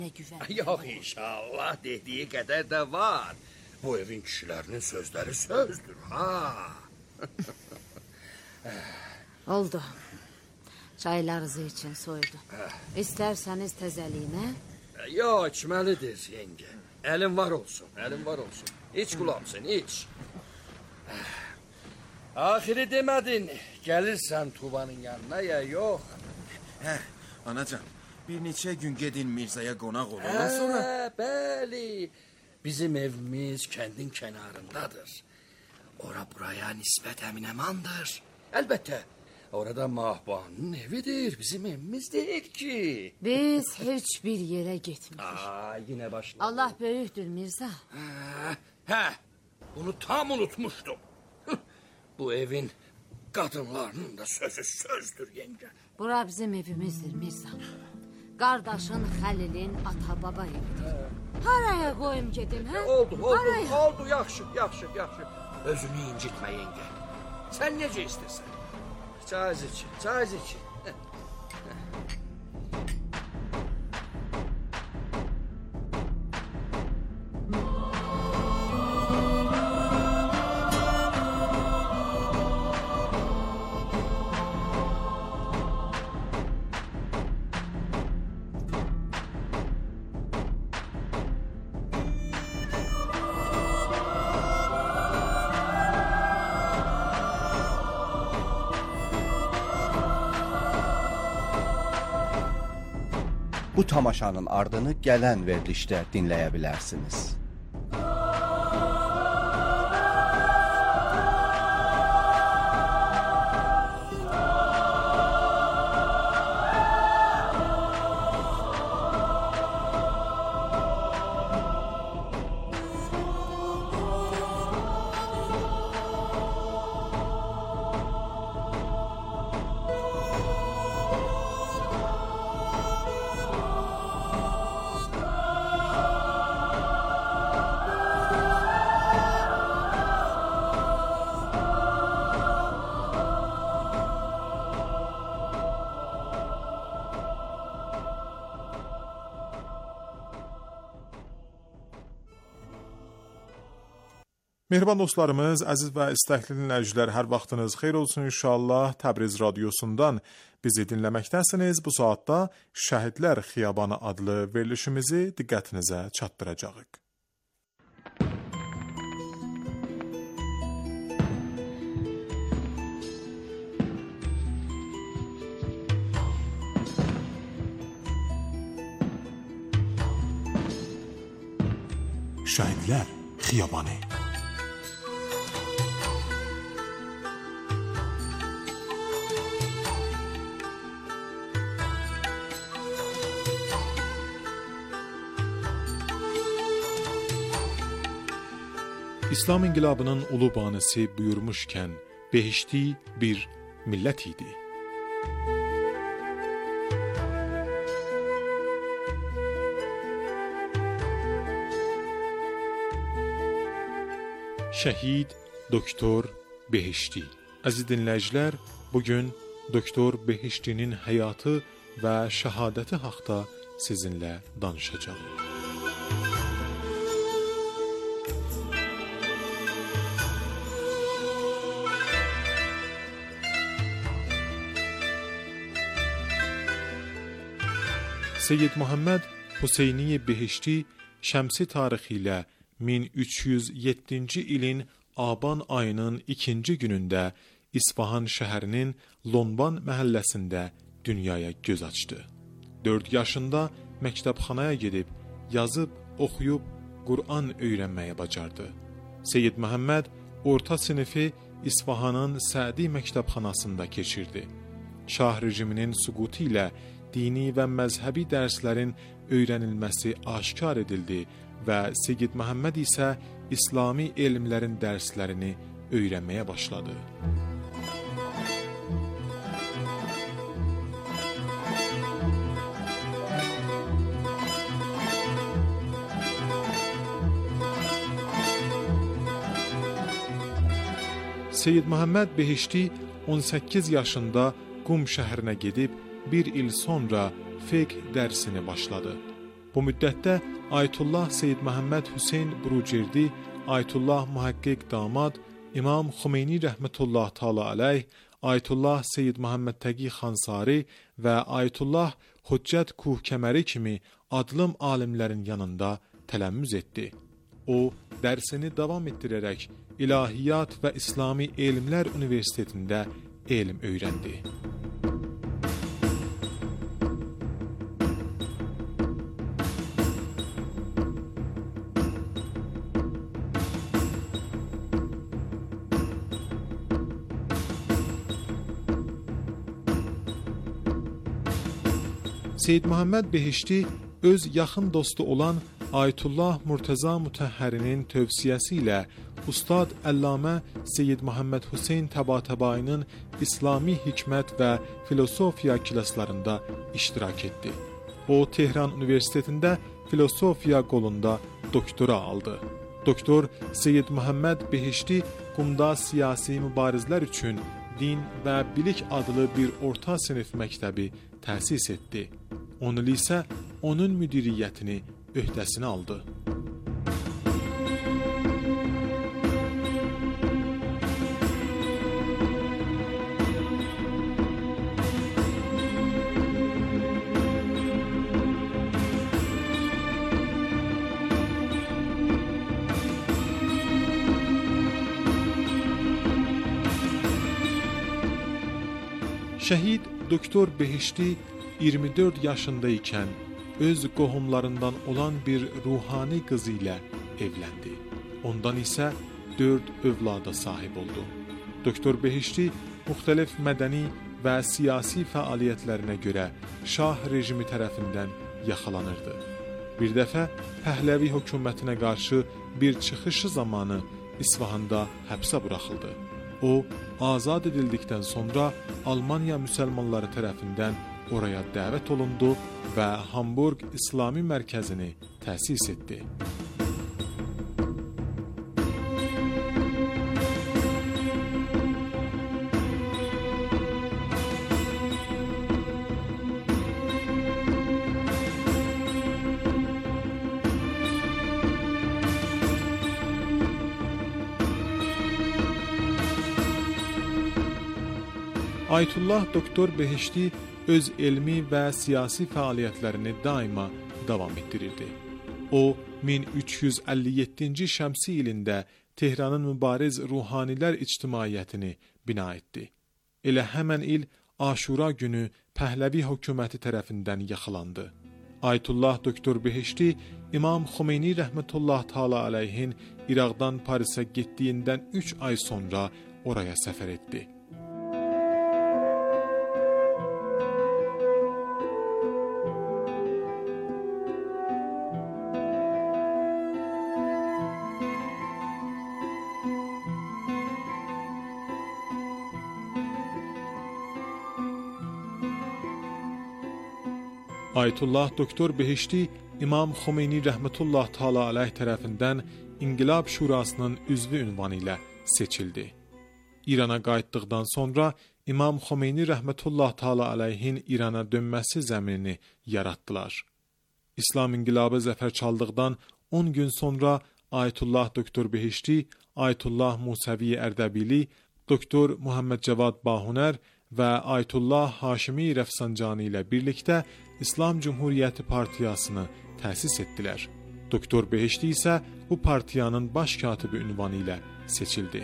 güvən. Yox, inşallah dediyi qədər də var. Bu evin kişilərinin sözləri sözdür, ha. Oldu. Çaylarınızı için soydu. İsterseniz təzəliyinə. Yox, içməlidir, yenge. Elin var olsun, elin var olsun. İç qulamsın, iç. Ahiri demədin, gəlirsən Tuvanın yanına ya yox? Anacan, bir neçə gün gedin Mirzaya qonaq olun. Sonra... Bəli, bizim evimiz kəndin kənarındadır. Ora buraya nisbət əminəmandır. Əlbəttə, orada Mahbanın evidir, bizim evimiz deyil ki. Biz heç bir yere gitmirik. Yine başladı. Allah böyükdür Mirza. Bunu tam unutmuştum. Bu evin kadınlarının da sözü sözdür yenge. Bura bizim evimizdir Mirza. Qardaşın Xəlilin ata-baba evidir. Haraya qoyum gedim, hə? Oldu, yaxşı. Özünü incitmə yenge. Sən necə istəsən? Çay iç. Bu tamaşanın ardını gələn verilişdə dinləyə bilərsiniz. Mehriban dostlarımız, əziz və istəkli dinləyicilər, hər vaxtınız xeyir olsun inşallah. Təbriz radiosundan bizi dinləməkdəsiniz. Bu saatda Şəhidlər Xiyabanı adlı verilişimizi diqqətinizə çatdıracağıq. Şəhidlər Xiyabanı. İslam inqilabının ulu banisi buyurmuşkən, behişti bir millət idi. Şəhid, doktor, behişti. Əziz dinləyicilər, bugün doktor Behiştinin həyatı və şəhadəti haqda sizinlə danışacağım. Seyyid Muhammed Hüseyni Behişti şəmsi tarixi ilə 1307-ci ilin Aban ayının 2-ci günündə İsfahan şəhərinin Lonban məhəlləsində dünyaya göz açdı. 4 yaşında məktəbxanaya gedib, yazıb, oxuyub, Qur'an öyrənməyə bacardı. Seyyid Muhammed orta sinifi İsfahanın Sədi məktəbxanasında keçirdi. Şah rejiminin süqutu ilə dini və məzhəbi dərslərin öyrənilməsi aşkar edildi və Seyyid Muhammed isə İslami elmlərin dərslərini öyrənməyə başladı. Seyyid Muhammed Behişti 18 yaşında Qum şəhərinə gedib, bir il sonra fiqh dərsini başladı. Bu müddətdə Ayətullah Seyyid Məhəmməd Hüseyn Burucerdi, Ayətullah Muhaqqiq Damad, İmam Xümeyni rəhmətullah təala aleyh, Ayətullah Seyyid Məhəmməd Təqi Xansari və Ayətullah Hüccət Kuhkəməri kimi adlım alimlərin yanında tələmmüz etdi. O, dərsini davam etdirərək İlahiyyat və İslami Elmlər Universitetində elm öyrəndi. Seyyid Məhəmməd Behişti öz yaxın dostu olan Ayətullah Murtəza Mütəhhərinin tövsiyəsi ilə Ustad Əllamə Seyyid Məhəmməd Hüseyn Təbatəbayının İslami hikmət və filosofiya klaslarında iştirak etdi. O, Tehran Universitetində filosofiya qolunda doktora aldı. Doktor Seyyid Məhəmməd Behişti Qumda siyasi mübarizlər üçün Din və Bilik adlı bir orta sinif məktəbi təsis etdi. 10 il isə onun müdiriyyətini öhdəsinə aldı. Şəhid Doktor Behişti 24 yaşında ikən öz qohumlarından olan bir ruhani qızı ilə evləndi. Ondan isə 4 övlada sahib oldu. Doktor Behişti müxtəlif mədəni və siyasi fəaliyyətlərinə görə şah rejimi tərəfindən yaxalanırdı. Bir dəfə Pəhləvi hökumətinə qarşı bir çıxışı zamanı İsfahanda həbsə buraxıldı. O, azad edildikdən sonra Almaniya müsəlmanları tərəfindən oraya dəvət olundu və Hamburg İslami mərkəzini təsis etdi. Ayətullah Doktor Behişti öz elmi və siyasi fəaliyyətlərini daima davam etdirirdi. O, 1357-ci şəmsi ilində Tehranın mübariz ruhanilər ictimaiyyətini bina etdi. Elə həmən il Aşura günü Pəhləvi hökuməti tərəfindən yaxalandı. Ayətullah Doktor Behişti İmam Xümeyni rəhmətullah təala aleyhin İraqdan Parisə getdiyindən 3 ay sonra oraya səfər etdi. Ayətullah Doktor Behişti İmam Xümeyni rəhmətullah təala aleyh tərəfindən İnqilab Şurasının üzvü ünvanı ilə seçildi. İrana qayıtdıqdan sonra İmam Xümeyni rəhmətullah təala aleyhin İrana dönməsi zəminini yaratdılar. İslam inqilabı zəfər çaldıqdan 10 gün sonra Ayətullah Doktor Behişti, Ayətullah Musəvi Ərdəbili, Doktor Muhammed Cavad Bahunər və Ayətullah Haşimi Rəfsanjani ilə birlikdə İslam Cumhuriyyəti Partiyasını təsis etdilər. Doktor Behişti isə bu partiyanın baş katibi ünvanı ilə seçildi.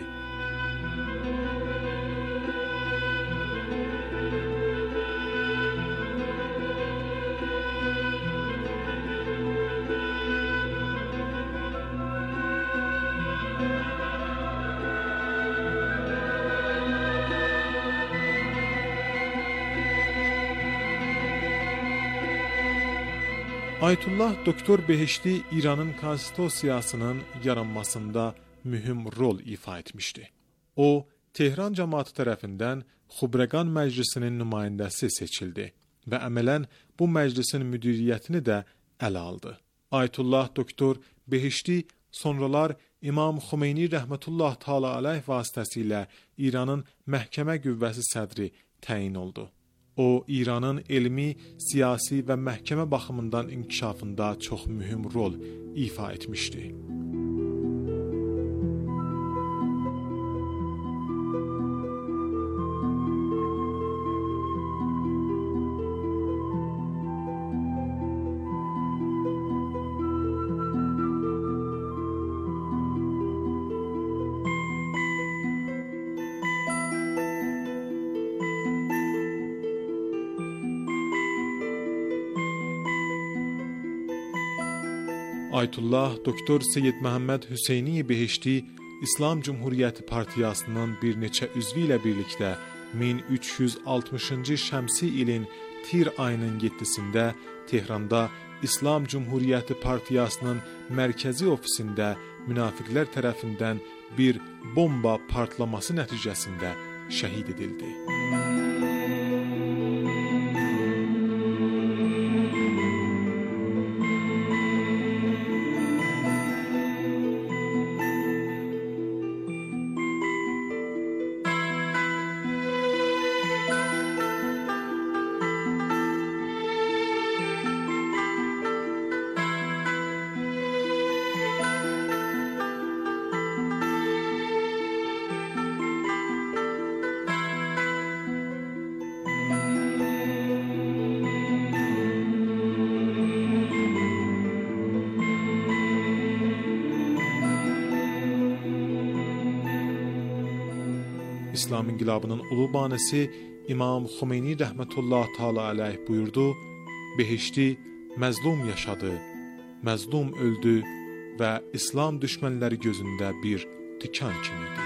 Ayətullah Doktor Behişti İranın konstitusiyasının yaranmasında mühüm rol ifa etmişdi. O, Tehran cəmaatı tərəfindən Xubreqan Məclisinin nümayəndəsi seçildi və əmələn bu məclisin müdiriyyətini də ələ aldı. Ayətullah Doktor Behişti sonralar İmam Xümeyni rəhmətullah təala aleyh vasitəsilə İranın məhkəmə qüvvəsi sədri təyin oldu. O, İranın elmi, siyasi və məhkəmə baxımından inkişafında çox mühüm rol ifa etmişdi. Aytullah Doktor Seyyid Məhəmməd Hüseyni Behişti İslam Cumhuriyyəti Partiyasının bir neçə üzvü ilə birlikdə 1360-cı şəmsi ilin Tir ayının 7-sində Tehranda İslam Cumhuriyyəti Partiyasının mərkəzi ofisində münafiqlər tərəfindən bir bomba partlaması nəticəsində şəhid edildi. İslam İnqilabının ulu banisi İmam Xomeyni rəhmətullah təala əleyh buyurdu: Behişti məzlum yaşadı, məzlum öldü və İslam düşmənləri gözündə bir tikan kimidir.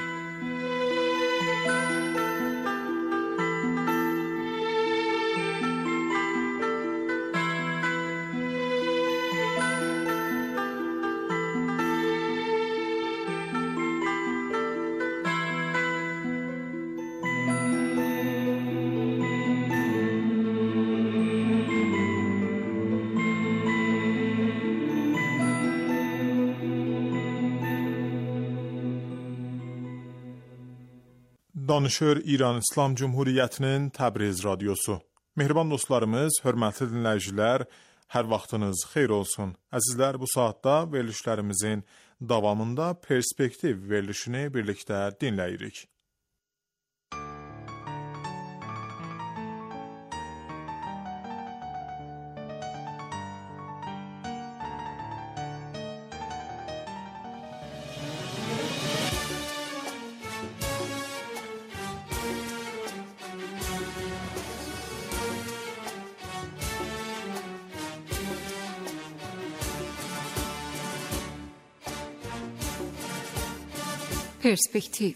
Danışır İran İslam Cumhuriyyətinin Təbriz radiosu. Mehriban dostlarımız, hörmətli dinləyicilər, hər vaxtınız xeyir olsun. Əzizlər, bu saatda verilişlərimizin davamında perspektiv verilişini birlikdə dinləyirik. Perspektiv.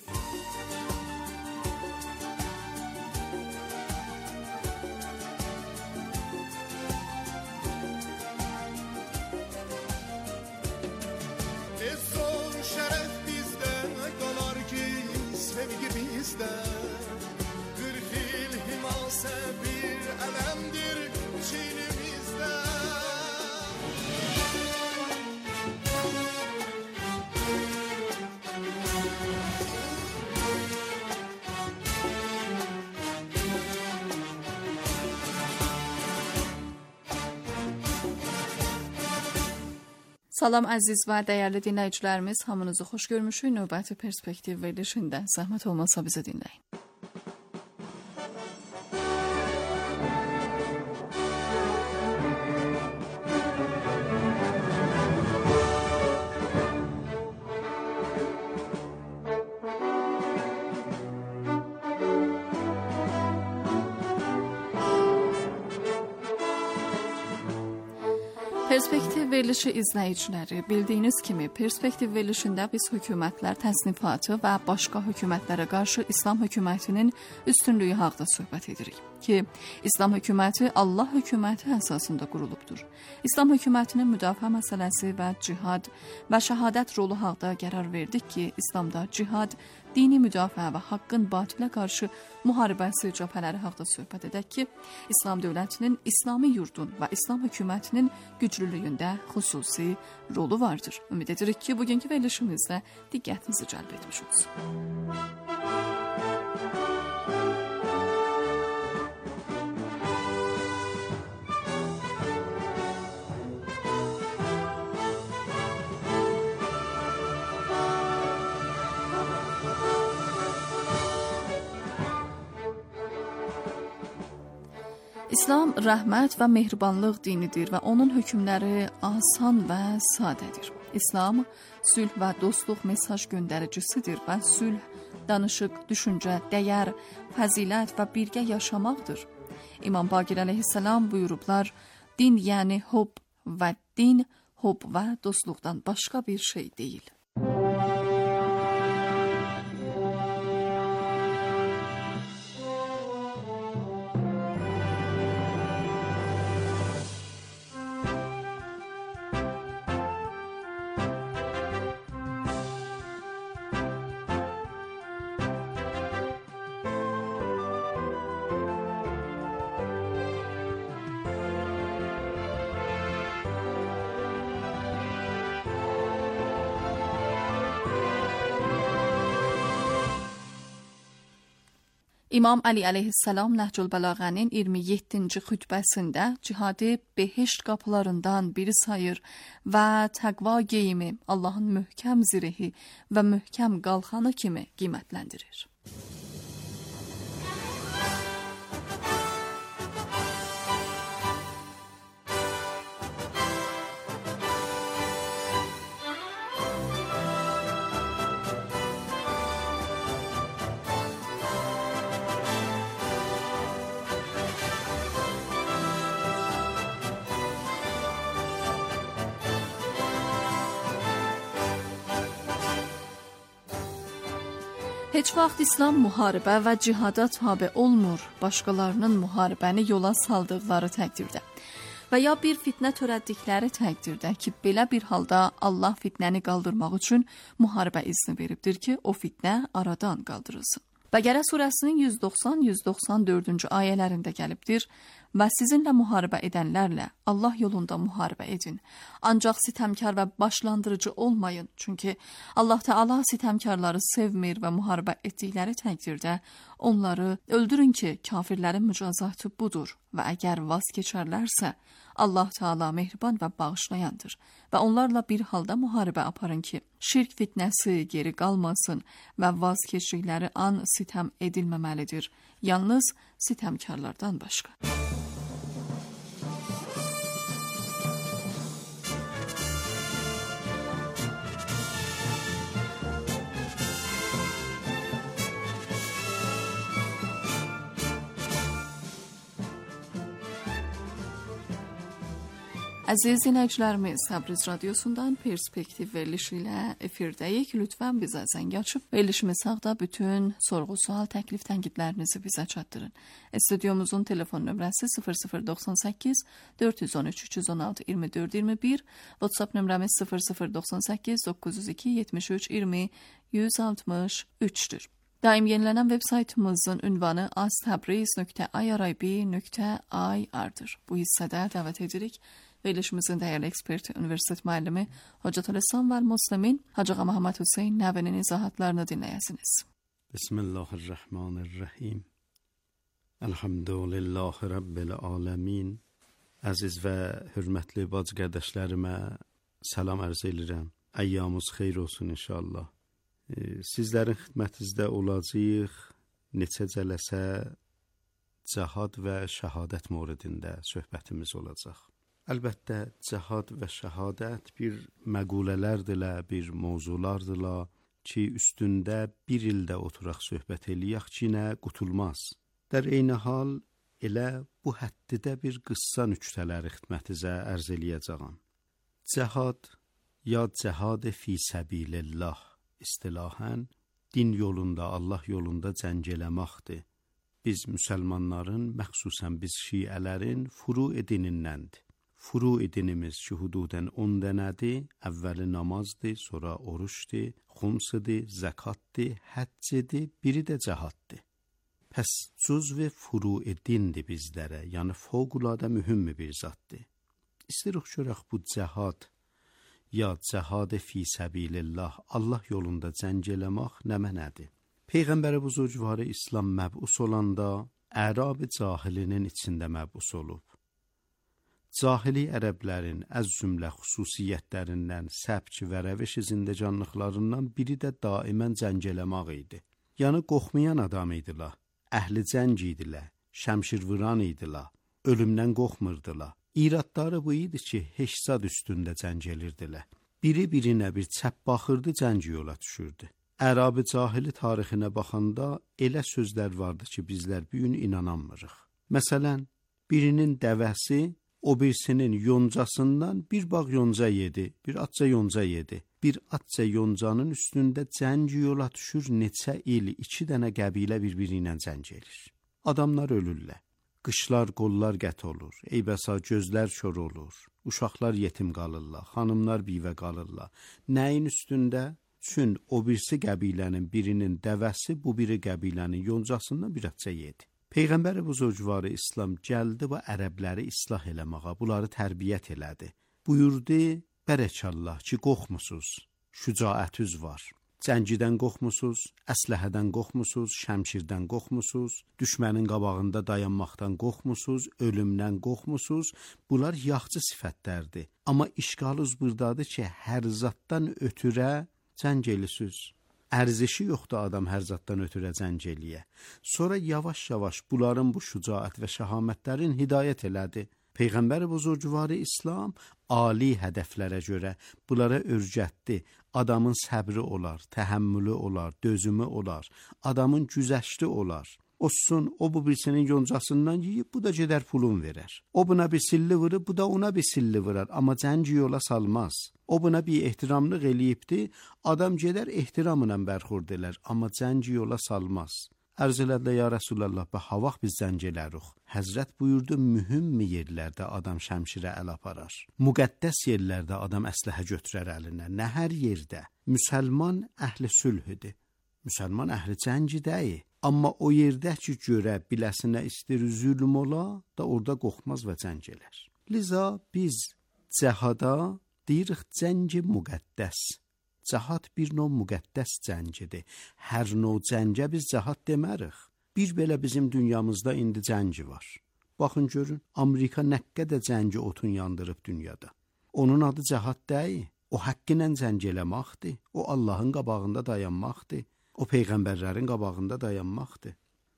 Salam əziz və dəyərli dinləyicilərimiz, hamınızı xoş görmüşük. Növbəti perspektiv verilişində zəhmət olmasa bizi dinləyin. Perspektiv verilişi izləyiciləri, bildiyiniz kimi perspektiv verilişində biz hökumətlər təsnifatı və başqa hökumətlərə qarşı İslam hökumətinin üstünlüyü haqqında söhbət edirik ki, İslam hökuməti Allah hökuməti əsasında qurulubdur. İslam hökumətinin müdafiə məsələsi və cihad və şəhadət rolu haqqında qərar verdik ki, İslamda cihad, dini müdafiə və haqqın batilə qarşı müharibəsi cəbhələri haqqında söhbət edək ki, İslam dövlətinin, İslami yurdun və İslam hökumətinin güclülüyündə xüsusi rolu vardır. Ümid edirik ki, bugünkü verilişimizdə diqqətinizi cəlb etmiş olsun. 19 İslam rəhmət və mehribanlıq dinidir və onun hökmləri asan və sadədir. İslam sülh və dostluq mesaj göndəricisidir və sülh, danışıq, düşüncə, dəyər, fəzilət və birgə yaşamaqdır. İmam Baqir əleyhissalam buyurublar, din yəni hub və din hub və dostluqdan başqa bir şey deyil. İmam Əli əleyhissalam Nəhcül Bəlağənin 27-ci xütbəsində cihadı behişt qapılarından biri sayır və təqva geyimi Allahın möhkəm zirehi və möhkəm qalxanı kimi qiymətləndirir. Heç vaxt İslam müharibə və cihada tabe olmur, başqalarının müharibəni yola saldıqları təqdirdə və ya bir fitnə törətdikləri təqdirdə ki, belə bir halda Allah fitnəni qaldırmaq üçün müharibə izni veribdir ki, o fitnə aradan qaldırılsın. Bəqərə surəsinin 190-194-cü ayələrində gəlibdir və sizinlə müharibə edənlərlə Allah yolunda müharibə edin. Ancaq sitəmkar və başlandırıcı olmayın. Çünki Allah Teala sitəmkarları sevmir və müharibə etdikləri təqdirdə onları öldürün ki, kafirlərin mücazatı budur və əgər vaz keçərlərsə, Allah Teala mehriban və bağışlayandır və onlarla bir halda müharibə aparın ki, şirk fitnəsi geri qalmasın və vaz keçdikləri an sitəm edilməməlidir, yalnız sitəmkarlardan başqa. Əziz dinləyicilərimiz, Təbriz radiosundan perspektiv verilişi ilə efirdəyik. Lütfən bizə zəng açıb verilişimiz haqqında bütün sorğu, sual, təklif, tənqidlərinizi bizə çatdırın. Stüdyomuzun telefon nömrəsi 0098 413 316 24 21, WhatsApp nömrəmiz 0098 902 73 20 163-dür. Daim yenilənən veb saytımızın ünvanı aztabriz.irib.ir-dır. Bu hissədə dəvət edirik verilişimizin dəyərli eksperti, universitet müəllimi Hocatülislam və Müslimin Hacı Ağa Məhəmməd Hüseyn Nəvinin izahatlarını dinləyəsiniz. Bismillahirrahmanirrahim. Elhamdülillahi Rabbil alemin. Əziz və hörmətli bacı qardaşlarıma salam arz edirəm. Əyyamız xeyir olsun inşallah. Sizlərin xidmətinizdə olacağıq neçə cələsə cihad və şəhadət mövzusunda söhbətimiz olacaq. Əlbəttə, cihad və şəhadət bir məqulələrdirlər, bir mövzulardırlar ki, üstündə bir ildə oturaq söhbət eləyək ki, nə qutulmaz. Dər eyni hal, elə bu həddidə bir qıssa nüktələri xidmətinizə ərz eləyəcəyəm. Cihad ya cihad fi səbilillah istilahən din yolunda, Allah yolunda cəng eləməkdir. Biz müsəlmanların, məxsusən biz şiələrin furu dinindəndir. Furu dinimiz ki, hududən 10 dənədir, əvvəli namazdır, sonra oruçdur, xumsıdır, zəkatdır, həccidir, biri də cihaddır. Pəs cüzv furu dindir bizlərə, yəni fövqəladə mühüm bir zaddır. İstəyirik görək bu cihad ya cihad fi səbilillah, Allah yolunda cəng eləmək nə mənədir? Peyğəmbər buzurgvarı İslam məbus olanda Ərab cahilinin içində məbus olub. Cahili ərəblərin əz cümlə xüsusiyyətlərindən, səbk və rəviş zindəcanlıqlarından biri də daimən cəng eləmək idi. Yəni qorxmayan adam idilər, əhli cəng idilər, şəmşir vuran idilər, ölümdən qorxmurdular. İradları bu idi ki, heç zad üstündə cəng edirdilər. Biri-birinə bir çəp baxırdı, cəng yola düşürdü. Ərabı cahili tarixinə baxanda elə sözlər vardı ki, bizlər bu gün inanamırıq. Məsələn, birinin dəvəsi o birisinin yoncasından bir bağ yonca yedi, bir atça yonca yedi. Bir atça yoncanın üstündə cəng yola düşür, neçə il, 2 dənə qəbilə bir-biri ilə cəng edir. Adamlar ölürlər. Qışlar, qollar qət olur, eybəsa gözlər kör olur, uşaqlar yetim qalırlar, xanımlar bivə qalırlar. Nəyin üstündə? Çün o birisi qəbilənin birinin dəvəsi bu biri qəbilənin yoncasından bir atça yedi. Peyğəmbər buzurgvarı İslam gəldi və ərəbləri islah eləməyə, bunları tərbiyyət elədi. Buyurdu, bərəkallah ki, qorxmusuz, şücaətüz var. Cəngidən qorxmusuz, əsləhədən qorxmusuz, şəmşirdən qorxmusuz, düşmənin qabağında dayanmaqdan qorxmusuz, ölümdən qorxmusuz. Bunlar yaxşı sifətlərdir. Amma işgalınız buradadır ki, hər zatdan ötürə cəng elisiniz. Ərzişi yoxdur adam hər zatdan ötürə cəng eləyə. Sonra yavaş-yavaş bunların bu şücaət və şəhamətlərin hidayət elədi. Peyğəmbər buzurgvarı İslam ali hədəflərə görə bunlara örgətdi. Adamın səbri olar, təhəmmülü olar, dözümü olar, adamın güzəşti olar. Olsun, o bu birisinin yoncasından yiyib, bu da gedər pulun verər. O buna bir silli vurur, bu da ona bir silli vurar, amma cəng yola salmaz. O buna bir ehtiramlıq eləyibdi, adam gedər ehtiramla bərxurd elər, amma cəng yola salmaz. Ərz elədi, ya Rəsulallah, bu havaq biz cəng elərik. Həzrət buyurdu, mühüm yerlərdə adam şəmşirə əl aparar. Müqəddəs yerlərdə adam əsləhə götürər əlinə. Nə hər yerdə. Müsəlman əhli sülhüdür. Müsəlman əhli cəngi deyil. Amma o yerdə ki, görə biləsinə istir zülm ola, da orada qorxmaz və cəng elər. Liza biz cəhada deyirik cəngi müqəddəs. Cəhad bir növ müqəddəs cəngidir. Hər növ cəngə biz cəhad demərik. Bir belə bizim dünyamızda indi cəngi var. Baxın görün, Amerika nə qədər cəngi otun yandırıb dünyada. Onun adı cəhad deyil. O haqqıyla cəng eləməkdir. O Allahın qabağında dayanmaqdır. O peyğəmbərlərin qabağında dayanmaqdır.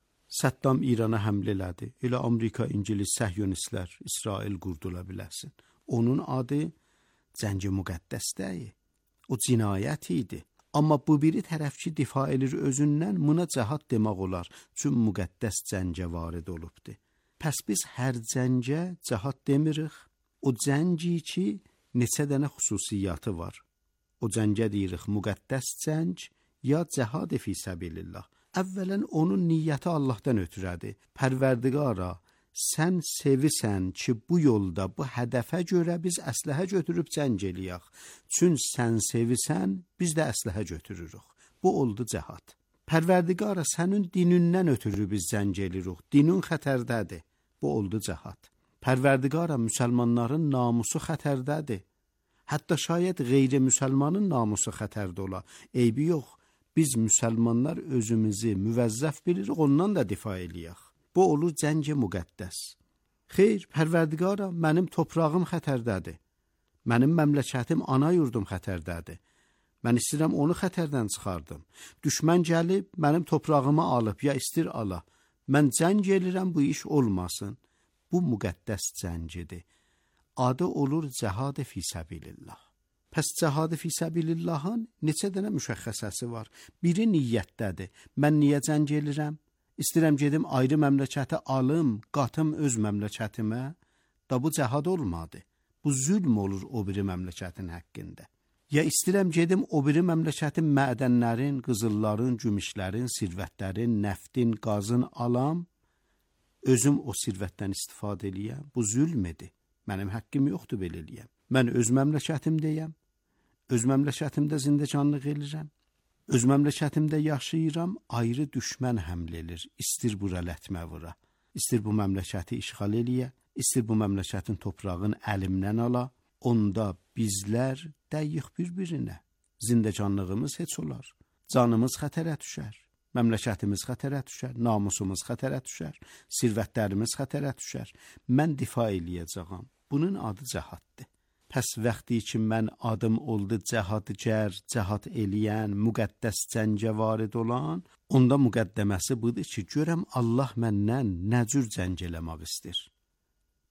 Səddam İrana həmlə elədi. Elə Amerika, İngilis, səhyonistlər İsrail qurdula biləsin. Onun adı cəngi müqəddəs deyil. O cinayət idi. Amma bu biri tərəfçi difa edir özündən, buna cəhad demək olar, çünki müqəddəs cəngə varid olubdur. Pəs biz hər cəngə cəhad demirik, o cəngi ki, neçə dənə xüsusiyyatı var. O cəngə deyirik müqəddəs cəng ya cəhad fi səbilillah. Əvvələn onun niyyəti Allahdan ötürədir. Pərverdigara, sən sevisən ki, bu yolda, bu hədəfə görə biz əsləhə götürüb cəng eləyək. Çünki sən sevisən, biz də əsləhə götürürük. Bu oldu cəhad. Pərverdigara, sənin dinindən ötürü biz cəng eləyirik. Dinin xətərdədir. Bu oldu cəhad. Pərverdigara, müsəlmanların namusu xətərdədir. Hətta şayət qeyri-müsəlmanın namusu xətərdə ola. Eybi yox, biz müsəlmanlar özümüzü müvəzzəf bilirik, ondan da difa eləyək. Bu olur cəng-i müqəddəs. Xeyr, pərverdigara, mənim toprağım xətərdədir. Mənim məmləkətim, ana yurdum xətərdədir. Mən istəyirəm onu xətərdən çıxardım. Düşmən gəlib, mənim toprağımı alıb, ya istir ala. Mən cəng elirəm, bu iş olmasın. Bu müqəddəs cəngidir. Adı olur cəhad-ı fi səbilillah. Pəs cəhad-ı fi səbilillahın neçə dənə müşəxxəsəsi var. Biri niyyətdədir. Mən niyə cəng elirəm? İstəyirəm gedim ayrı məmləkəti alım, qatım öz məmləkətimə. Da bu cəhad olmadı. Bu zülm olur o biri məmləkətin həqqində. Ya istəyirəm gedim o biri məmləkətin mədənlərin, qızılların, gümüşlərin, sirvətlərin, nəftin, qazın alam. Özüm o sirvətdən istifadə eləyəm. Bu zülm edir. Mənim haqqım yoxdur belə eləyəm. Mən öz məmləkətimdəyəm. Öz məmləkətimdə zindəcanlıq eləyirəm. Öz məmləkətimdə yaşayıram, ayrı düşmən həmlə elir, istir bura lətmə vura. İstir bu məmləkəti işğal eləyə, istir bu məmləkətin toprağın əlimdən ala, onda bizlər dəyiq bir-birinə. Zindəcanlığımız heç olar, canımız xətərə düşər, məmləkətimiz xətərə düşər, namusumuz xətərə düşər, sirvətlərimiz xətərə düşər. Mən difa eləyəcəyəm, bunun adı cəhaddır. Pəs vəxti ki, mən adım oldu cəhadgər, cəhad eləyən, müqəddəs cəngə varid olan, onda müqəddəməsi budur ki, görəm Allah məndən nə cür cəng eləmək istir.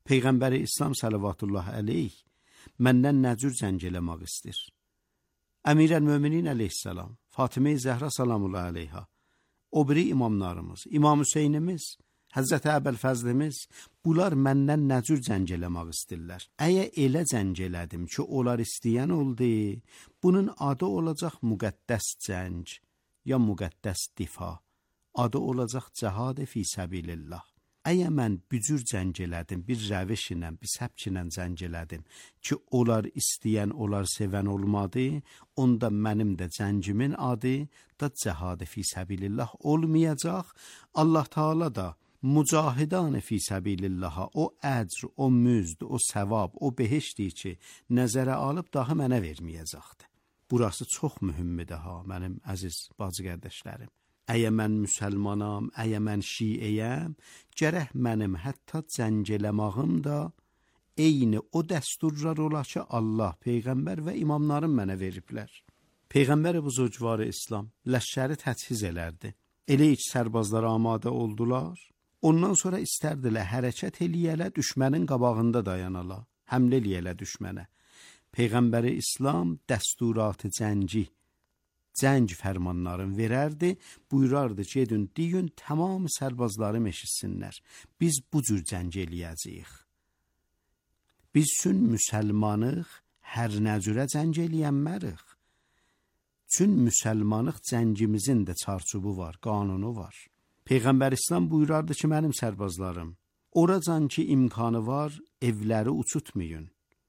Peyğəmbəri İslam sələvatullah əleyh məndən nə cür zəng eləmək istəyir? Əmirəl-möminin əleyhissalam, Fatimə-i Zəhra salamullah əleyha, o biri imamlarımız, İmam Hüseynimiz, Həzrəti Əbəlfəzlimiz, bunlar məndən nə cür zəng eləmək istəyirlər? Əgər elə zəng elədim ki, onlar istəyən oldu, bunun adı olacaq müqəddəs zəng ya müqəddəs difa, adı olacaq cəhad fi səbilillah. Əgər mən bücür zəng elədim, bir rəviş ilə, bir səbk ilə zəng elədim ki, onlar istəyən, onlar sevən olmadı, onda mənim də zəngimin adı da cəhad fi səbilillah olmayacaq. Allah Teala da mücahidan fi səbilillaha o əcr, o müzd, o səvab, o behişdir ki, nəzərə alıb daha mənə verməyəcəkdir. Burası çox mühümdür ha, mənim əziz bacı qardaşlarım. Əgər mən müsəlmanam, əgər mən şiəyəm, gərək mənim hətta zəng eləmağım da eyni o dəsturlar ola ki, Allah, Peyğəmbər və imamlarım mənə veriblər. Peyğəmbər buzurgvarı İslam ləşkəri təchiz elərdi. Elə iç sərbazlar amadə oldular. Ondan sonra istərdilər hərəkət eləyələ, düşmənin qabağında dayanala, həmlə eləyələ düşmənə. Peyğəmbəri İslam dəsturatı cəngi, cəng fərmanlarını verərdi, buyurardı ki, edin, deyin, tamam sərbazları eşitsinlər. Biz bu cür cəng eləyəcəyik. Biz üçün müsəlmanıq, hər nəcürə cəng eləyənmərik. Çün müsəlmanıq cəngimizin də çarçubu var, qanunu var. Peyğəmbər İslam buyurardı ki, mənim sərbazlarım, oracan ki imkanı var, evləri uçutmayın.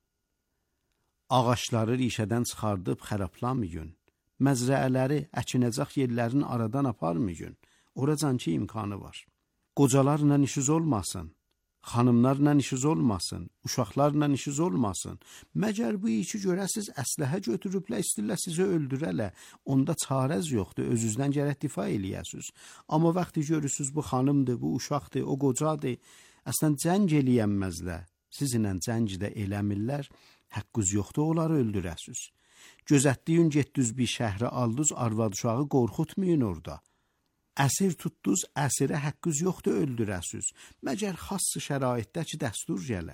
Ağaçları rişədən çıxardıb xərablamayın. Məzrəələri, əkinəcək yerlərin aradan aparmayın. Oracan ki imkanı var. Qocalarla işiniz olmasın, xanımlarla işiniz olmasın, uşaqlarla işiniz olmasın. Məgər bu işi görəsiz, əsləhə götürüblə, istirlə sizi öldürələ. Onda çarəz yoxdur, özünüzdən gərək difa eləyəsiniz. Amma vaxtı görürsünüz, bu xanımdır, bu uşaqdır, o qocadır. Əslən cəng eləyənməzlər. Sizinlə cəngdə eləmirlər, həqqünüz yoxdur, onları öldürəsiniz. Gözətdiyin getdiniz bir şəhərə aldınız, arvad uşağı qorxutmayın orada. Əsir tutdunuz, əsirə həqqünüz yoxdur, öldürəsiniz. Məgər xassı şəraitdə ki, dəstur gələ.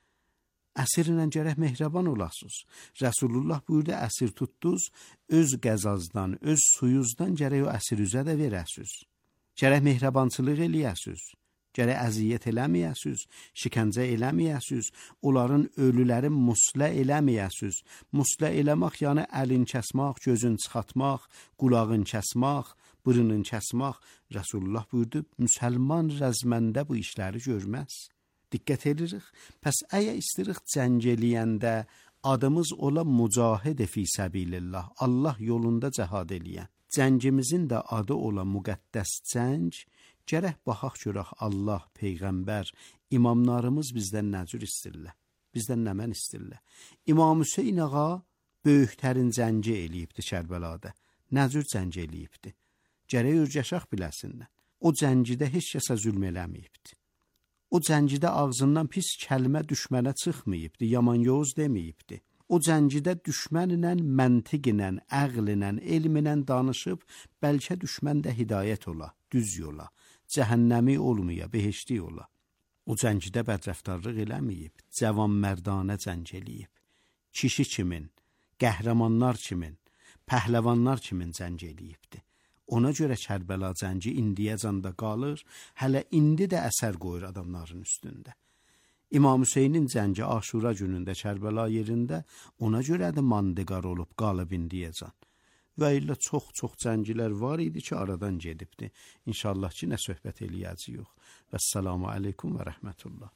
Əsirlə gərək mehriban olasınız. Rəsulullah buyurdu, əsir tutdunuz, öz qəzazdan, öz suyuzdan gərək o əsir üzə də verəsiniz. Gərək mehribançılıq eləyəsiniz. Gərək əziyyət eləməyəsiniz, şikəncə eləməyəsiniz, onların ölüləri muslə eləməyəsiniz. Muslə eləmək yəni əlin kəsmək, gözün çıxartmaq, qulağın kəsmək, bırının kəsmək. Rəsulullah buyurdu, müsəlman rəzməndə bu işləri görməz. Diqqət edirik. Pəs əgər istəyirik cəng eləyəndə adımız ola mücahid fi səbilillah, Allah yolunda cəhad eləyən. Cəngimizin də adı ola müqəddəs cəng. Gərək baxaq görək Allah, Peyğəmbər, imamlarımız bizdən nə cür istəyirlər, bizdən nə mən istəyirlər. İmam Hüseyn ağa böyüklərin cəngi eləyibdi Kərbəlada. Nə cür cəng eləyibdi? Gərək ürgəşaq biləsinlər. O cəngidə heç kəsə zülm eləməyibdi. O cəngidə ağzından pis kəlmə düşmənə çıxmayıbdı, yaman yoz deməyibdi. O cəngidə düşmənlə, məntiqlə, əqllə, elmlə danışıb, bəlkə düşmən də hidayət ola, düz yola. Cəhənnəmi olmaya, behişti ola. O cəngidə bədrəftarlıq eləməyib, cavan mərdanə cəng eləyib. Kişi kimin, qəhrəmanlar kimin, pəhləvanlar kimin cəng eləyibdi. Ona görə Kərbəla cəngi indiyəcən də qalır, hələ indi də əsər qoyur adamların üstündə. İmam Hüseynin cəngi Aşura günündə Kərbəla yerində ona görə də mandiqar olub qalıb indiyəcən. Və ilə çox-çox cəngilər var idi ki, aradan gedibdi. İnşallah ki, nə söhbət eləyəcəyik. Vəssalamu aleykum və rəhmətullah.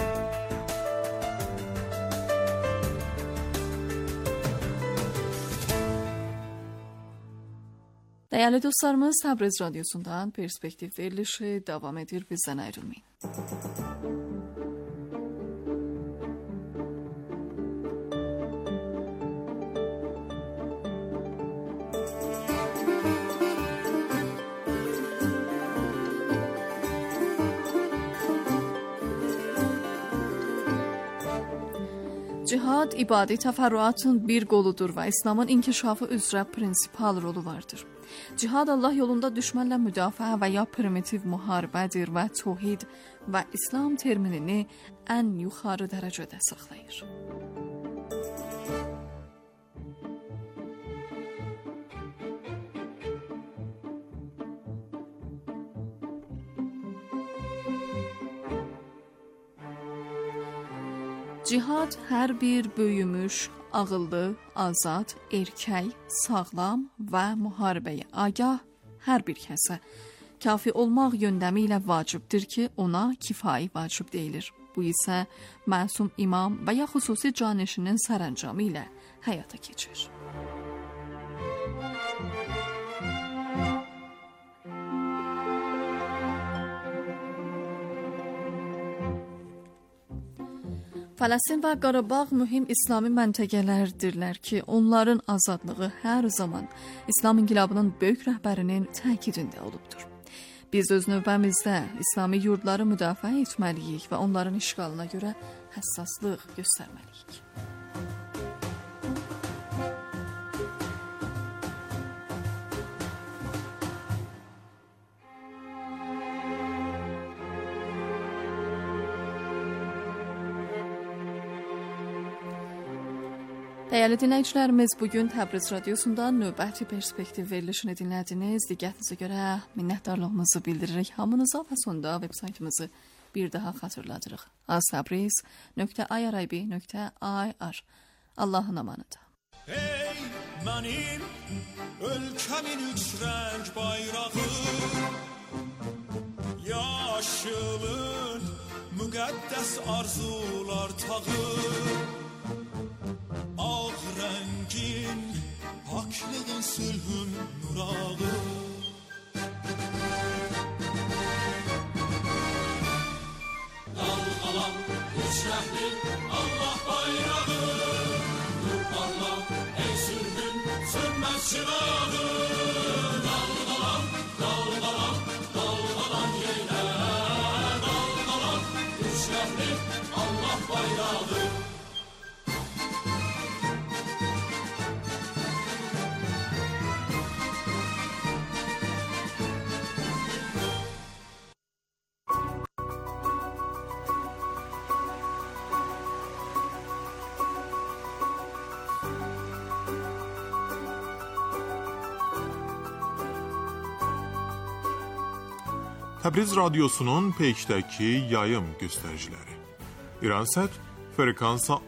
Değerli dostlarımız, Təbriz Radyosu'ndan Perspektif verilişi devam edir. Bizden ayrılmayın. Cihad ibadi təfərrüatın bir qoludur və İslamın inkişafı üzrə prinsipal rolu vardır. Cihad Allah yolunda düşmənlə müdafiə və ya primitiv müharibədir və təvhid və İslam terminini ən yuxarı dərəcədə saxlayır. Cihad hər bir böyümüş, ağıllı, azad, erkək, sağlam və müharibəyə agah hər bir kəsə kafi olmaq yöndəmi ilə vacibdir ki, ona kifai vacib deyilir. Bu isə məsum imam və ya xüsusi canişinin sərəncamı ilə həyata keçir. Fələstin və Qarabağ mühüm İslami məntəqələrdirlər ki, onların azadlığı hər zaman İslam inqilabının böyük rəhbərinin təkidində olubdur. Biz öz növbəmizdə İslami yurdları müdafiə etməliyik və onların işğalına görə həssaslıq göstərməliyik. Dəyərli dinləyicilərimiz, bugün Təbriz Radiosunda növbəti perspektiv verilişini dinlədiniz. Diqqətinizə görə minnətdarlığımızı bildiririk hamınıza və sonda veb saytımızı bir daha xatırladırıq. aztabriz.irib.ir Allahın amanıdır. Ey mənim ölkəmin üç rəng bayrağı, yaşılın müqəddəs arzular tağı, ağ rəngin haklığın sülhün nurağı. Dalğalan üç rəngli Allah bayrağı, nur parla ey sülhün sönməz çırağı. Dalğalan, dalğalan, dalğalan yeylə, dalğalan üç rəngli Allah bayrağı. Təbriz Radiosunun Peykdəki yayım göstəriciləri. İransət frekansa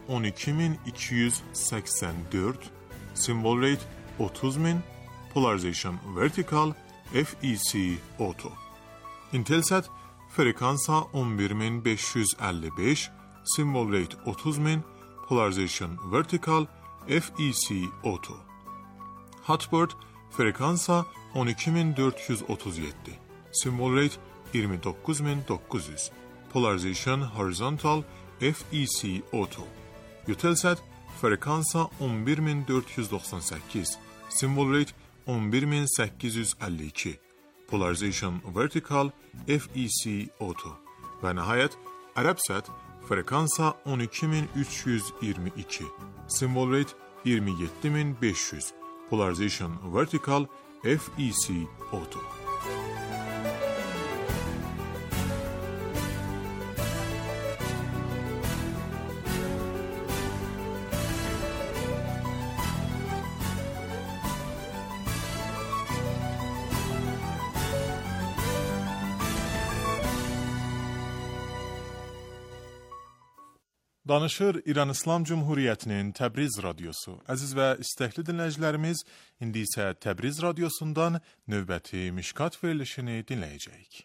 12284, symbol rate 30000, polarization vertical, FEC auto. Intelsat frekansa 11555, symbol rate 30000, polarization vertical, FEC auto. Hotbird frekansa 12437, symbol rate 29900, polarization horizontal, FEC auto. Eutelsat frekansa 11498, symbol rate 11852, polarization vertical, FEC auto. Və nəhayət Arabsat frekansa 12322, symbol rate 27500, polarization vertical, FEC auto. Danışır İran İslam Cumhuriyyətinin Təbriz Radiosu. Əziz və istəkli dinləyicilərimiz, indi isə Təbriz Radiosundan növbəti Mişkat verilişini dinləyəcəyik.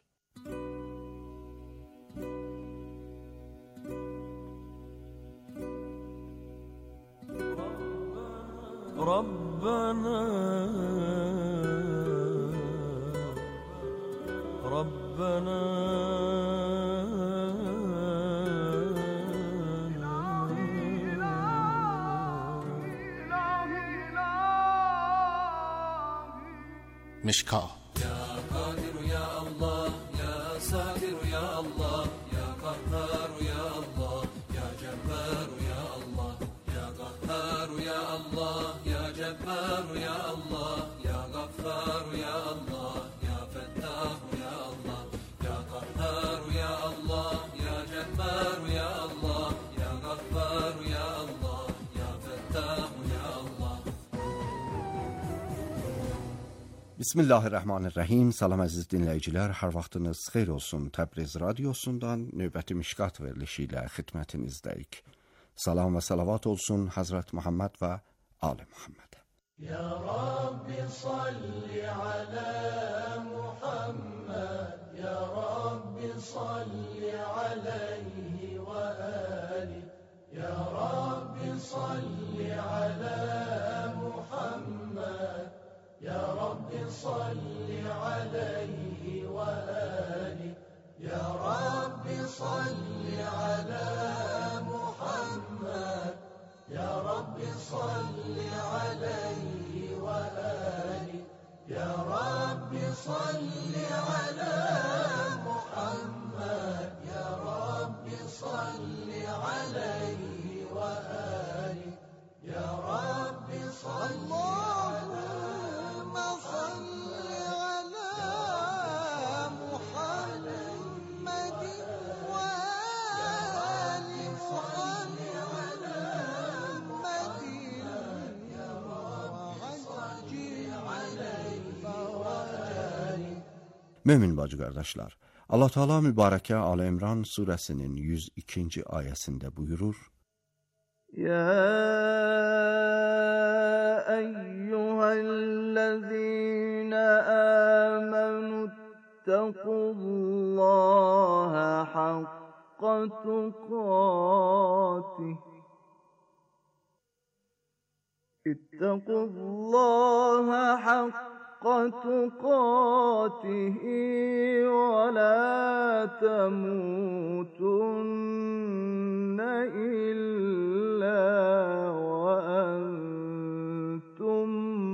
Rabbana Rabbana Mişka. Ya Kadir ya Allah, ya Sadir ya Allah, ya Kahhar ya Allah, ya Cebbar ya Allah. جبار يا الله يا غفار يا الله يا فتاح يا الله يا قهار يا الله يا جبار يا الله يا غفار يا الله يا فتاح يا الله. Bismillahirrahmanirrahim. Salam əziz dinləyicilər, hər vaxtınız xeyir olsun. Təbriz radiosundan növbəti Mişkat verilişi ilə xidmətinizdəyik. Salam və salavat olsun Həzrət Muhammed və Ali Muhammed. Ya Rabbi salli ala Muhammed, Ya Rabbi salli alayhi və ali, Ya Rabbi salli ala Muhammed, Ya Rabbi salli alayhi və ali, Ya Rabbi salli ala Muhammed, Ya Rabbi salli alayhi və ali, Ya Rabbi salli ala Muhammed, Ya Rabbi salli alayhi və ali, Ya Rabbi salli Mömin bacı qardaşlar, Allah Teala mübarəkə Ali İmran surəsinin 102-ci ayəsində buyurur: Ya eyyuhellezine amenu ittaqullaha hakka tukatih ittaqullaha hakka تقاته ولا تموتن إلا وأنتم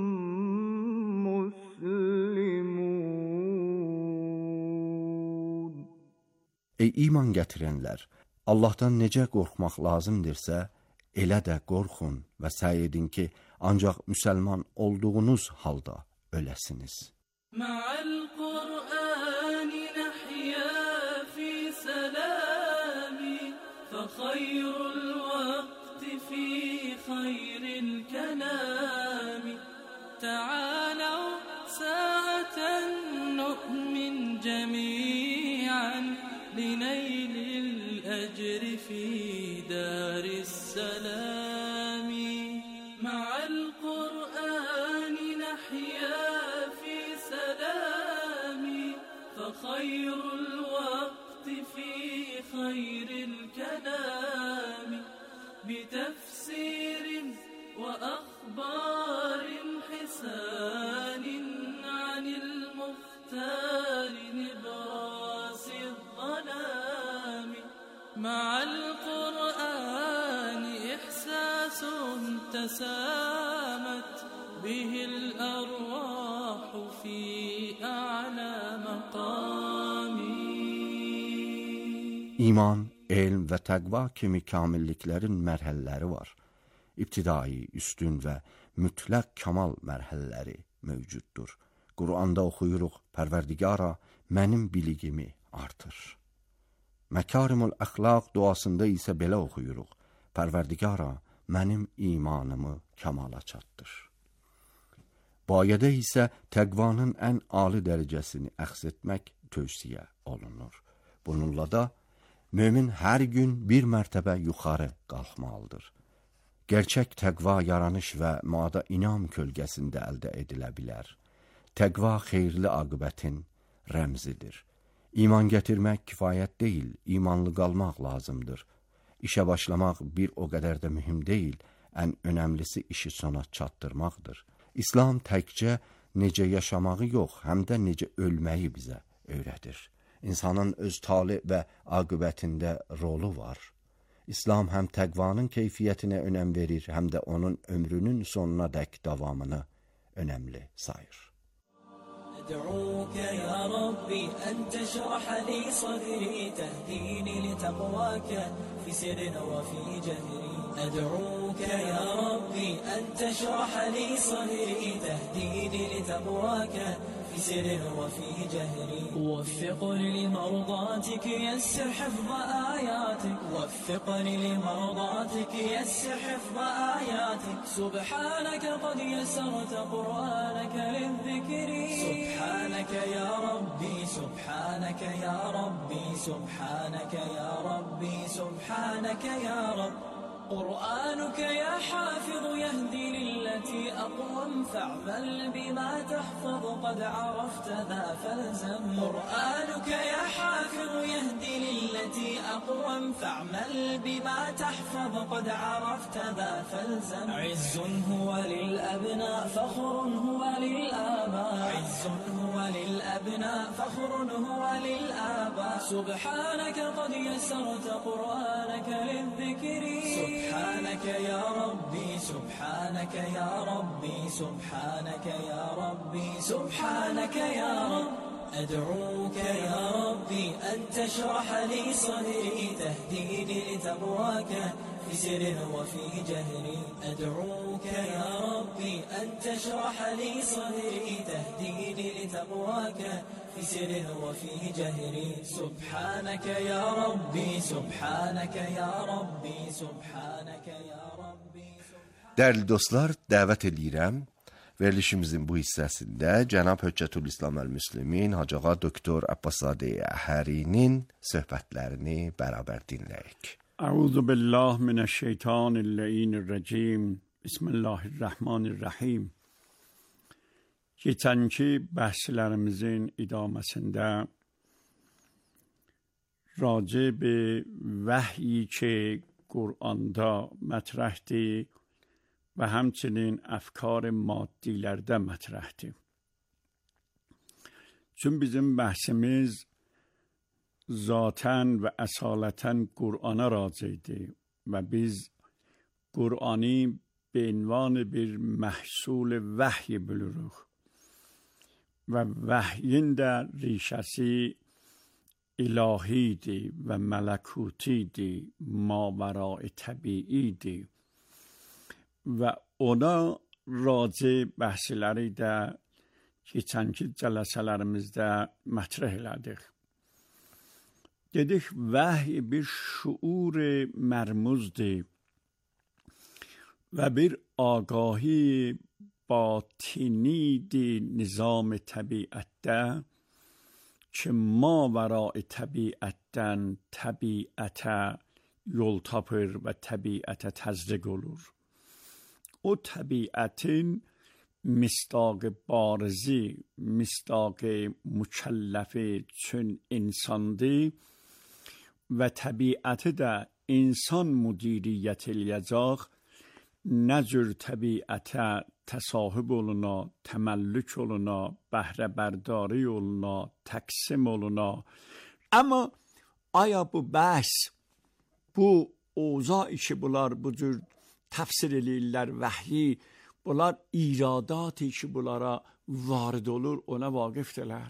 مسلمون. Ey iman gətirənlər, Allahdan necə qorxmaq lazımdırsa, elə də qorxun və səy edin ki, ancaq müsəlman olduğunuz halda öləsiniz. Ma'al Qur'an nahya fi salami fa khayrul waqti fi khayril kalami ta'alu sa'atan nu'min jami'an linaylil ajri fi daris salami ma'al Qur'an nahya خير الوقت في خير الكلام بتفسير وأخبار حسان عن المختار نبراس الظلام مع القرآن إحساس تسامت به الأرواح في أعلى İman, elm və təqva kimi kamilliklərin mərhələləri var. İbtidai, üstün və mütləq kamal mərhələləri mövcuddur. Quranda oxuyuruq, Pərverdigara mənim biligimi artır. Məkarimul əxlaq duasında isə belə oxuyuruq, Pərverdigara mənim imanımı kamala çatdır. Bu ayədə isə təqvanın ən ali dərəcəsini əxz etmək tövsiyə olunur. Bununla da mömin hər gün bir mərtəbə yuxarı qalxmalıdır. Gerçək təqva yaranış və mada inam kölgəsində əldə edilə bilər. Təqva xeyirli aqibətin rəmzidir. İman gətirmək kifayət deyil, imanlı qalmaq lazımdır. İşə başlamaq bir o qədər də mühüm deyil, ən önəmlisi işi sona çatdırmaqdır. İslam təkcə necə yaşamağı yox, həm də necə ölməyi bizə öyrədir. İnsanın öz tali və aqibətində rolu var. İslam həm təqvanın keyfiyyətinə önəm verir, həm də onun ömrünün sonuna dək davamını önəmli sayır. أدعوك يا ربي أن تشرح لي صدري تهديني لتقواك في سر وفي جهري أدعوك أدعوك يا ربي أن تشرح لي صدري تهديني لتقواك في سر وفي جهري وفقني لمرضاتك يسر حفظ آياتك وفقني لمرضاتك يسر حفظ آياتك سبحانك قد يسرت قرآنك للذكر سبحانك يا ربي سبحانك يا ربي سبحانك يا ربي سبحانك يا رب قرآنك يا حافظ يهدي للتي أقوم فاعمل بما تحفظ قد عرفت ذا فالزم قرآنك يا حافظ يهدي للتي أقوم فاعمل بما تحفظ قد عرفت ذا فالزم عز هو للأبناء فخر هو للآباء عز هو للأبناء فخر هو للآباء سبحانك قد يسرت قرآنك للذكر سبحانك يا ربي سبحانك يا ربي سبحانك يا ربي سبحانك يا رب أدعوك يا ربي أن تشرح لي صدري تهديني لتقواك في سر وفي جهري أدعوك يا ربي أن تشرح لي صدري تهديني لتقواك في سر وفي جهري سبحانك يا ربي سبحانك يا ربي سبحانك يا ربي Dəyərli dostlar, dəvət edirəm. Verilişimizin bu hissəsində Cənab Höccətülislam Əl-Müslimin Hacı Ağa Doktor Abbaszadə Əhərinin söhbətlərini bərabər dinləyək. Əuzu billah minəşşeytanirracim. Bismillahirrahmanirrahim. Keçənki bəhslərimizin idaməsində raci be vəhyi ki Qur'anda mətrəhdir və həmçinin əfkar maddilərdə mətrəhdir. Çün bizim bəhsimiz zatən və əsalətən Qur'ana racidir və biz Qur'ani be عنوان bir məhsul vəhy buluruq və vəhyin də rişəsi ilahidir və mələkutidir, mavərai təbiidir və ona raci bəhsləri də keçənki cələsələrimizdə mətrəh elədik. Dedik vəhy bir şuur mərmuzdur və bir آگاهی باطنی دی نظام طبیعت که ما ورای طبیعتن طبیعت یول تاپر و طبیعت تزدگ olur. O طبیعتین مستاق بارزی مستاق مکلفه چون انساندی و طبیعت ده انسان مدیریت الیزاق نجر طبیعت تصاحب oluna, تملک oluna, بهره برداری oluna, تقسیم oluna. Ama aya bu bəhs, bu اوضاعی که bunlar bu cür təfsir eləyirlər vəhyi, bunlar iradatı ki bunlara varid olur, ona vaqifdirlər.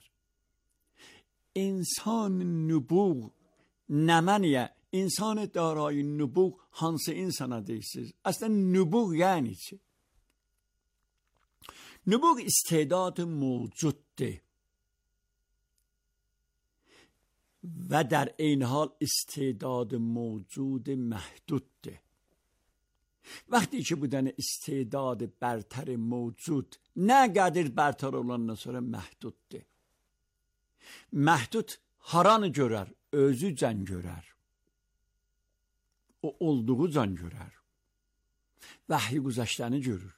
İnsan nübuğ nəməniyə, insan دارای نبوغ hansı insana deyirsiniz? Aslında nübuğ yani çi? Nübuğ istedadı mevcutdur. و در این حال استعداد موجود محدودdır. وقتی که بودن استعداد برتر موجود نه قدر برتر olandan sonra محدودdur. Məhdud haranı görər? Özü can görər. O olduğu can görər. Vəhyi güzəştəni görür.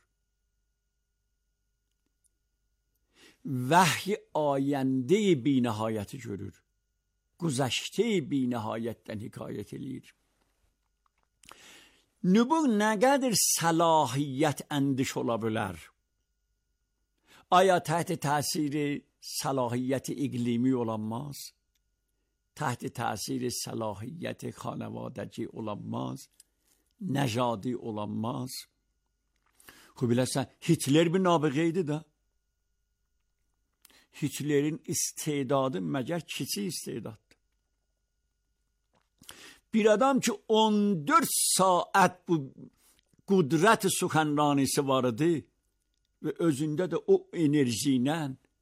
Vəhyi ayəndə binəhayəti görür. Güzəştə binəhayətdən hikayət eləyir. Nübuğ nə qədər səlahiyyət əndiş ola bilər? Aya təhت təsiri səlahiyyət iqlimi olanmaz? تحت تأثیر صلاحیت خانوادگی olanmaz, نژادی olanmaz. خب bilirsən, Hitler bir nabıqeydi də. Hitlerin istedadı məgər kiçik istedaddır. Bir adam ki 14 saat bu qudrət suxanranisi var idi və özündə də o enerji ilə